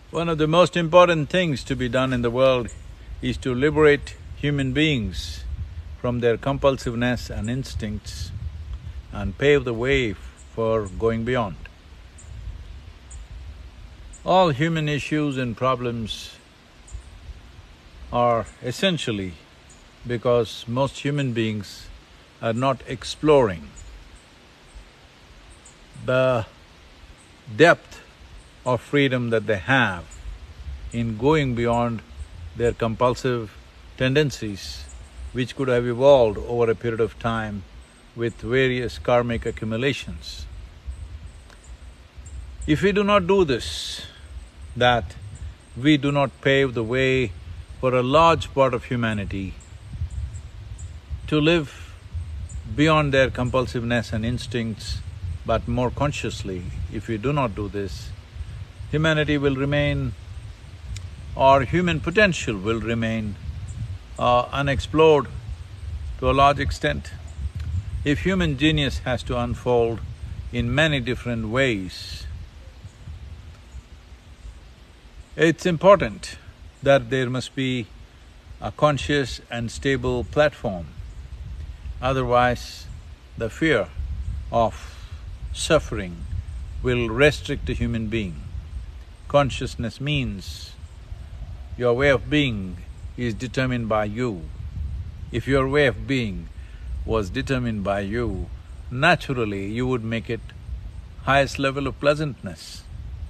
One of the most important things to be done in the world is to liberate human beings from their compulsiveness and instincts and pave the way for going beyond. All human issues and problems are essentially because most human beings are not exploring the depth of freedom that they have in going beyond their compulsive tendencies, which could have evolved over a period of time with various karmic accumulations. If we do not do this, that we do not pave the way for a large part of humanity to live beyond their compulsiveness and instincts, but more consciously, if we do not do this, humanity will remain, or human potential will remain unexplored to a large extent. If human genius has to unfold in many different ways, it's important that there must be a conscious and stable platform. Otherwise, the fear of suffering will restrict a human being. Consciousness means your way of being is determined by you. If your way of being was determined by you, naturally you would make it highest level of pleasantness.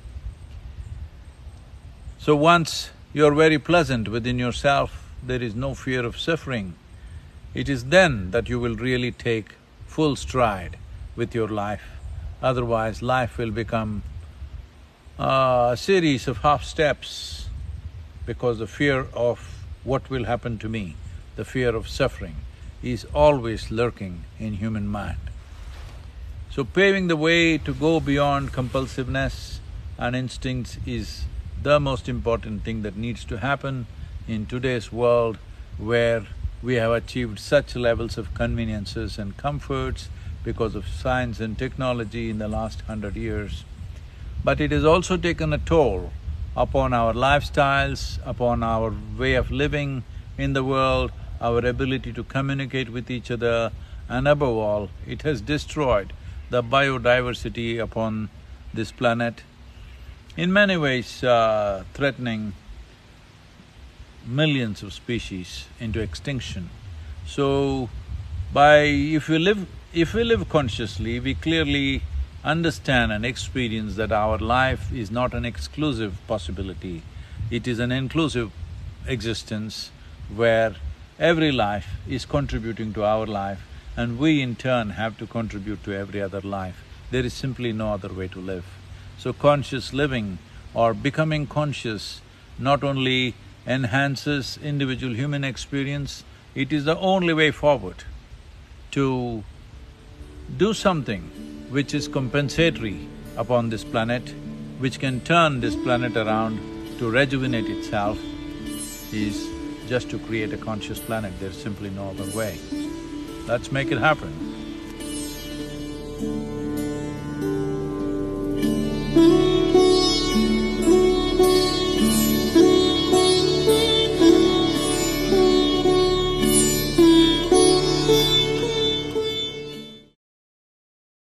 So once you're very pleasant within yourself, there is no fear of suffering. It is then that you will really take full stride with your life. Otherwise, life will become a series of half steps because the fear of what will happen to me, the fear of suffering, is always lurking in human mind. So paving the way to go beyond compulsiveness and instincts is the most important thing that needs to happen in today's world, where we have achieved such levels of conveniences and comforts because of science and technology in the last 100 years. But it has also taken a toll upon our lifestyles, upon our way of living in the world, our ability to communicate with each other, and above all, it has destroyed the biodiversity upon this planet, in many ways threatening millions of species into extinction. So, if we live consciously, we clearly understand and experience that our life is not an exclusive possibility, it is an inclusive existence where every life is contributing to our life and we in turn have to contribute to every other life. There is simply no other way to live. So conscious living or becoming conscious not only enhances individual human experience, it is the only way forward to do something which is compensatory upon this planet, which can turn this planet around to rejuvenate itself, is just to create a conscious planet. There's simply no other way. Let's make it happen.